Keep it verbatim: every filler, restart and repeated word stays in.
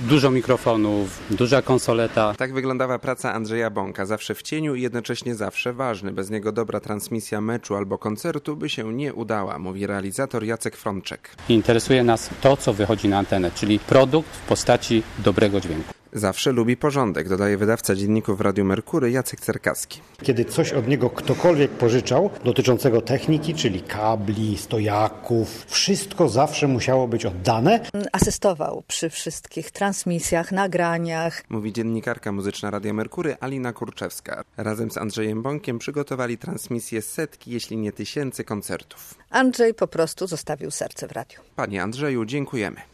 Dużo mikrofonów, duża konsoleta. Tak wyglądała praca Andrzeja Bąka. Zawsze w cieniu i jednocześnie zawsze ważny. Bez niego dobra transmisja meczu albo koncertu by się nie udała, mówi realizator Jacek Frączek. Interesuje nas to, co wychodzi na antenę, czyli produkt w postaci dobrego dźwięku. Zawsze lubi porządek, dodaje wydawca dzienników w Radiu Merkury Jacek Cerkaski. Kiedy coś od niego ktokolwiek pożyczał dotyczącego techniki, czyli kabli, stojaków, wszystko zawsze musiało być oddane. Asystował przy wszystkich transmisjach, nagraniach. Mówi dziennikarka muzyczna Radia Merkury Alina Kurczewska. Razem z Andrzejem Bąkiem przygotowali transmisję setki, jeśli nie tysięcy koncertów. Andrzej po prostu zostawił serce w radiu. Panie Andrzeju, dziękujemy.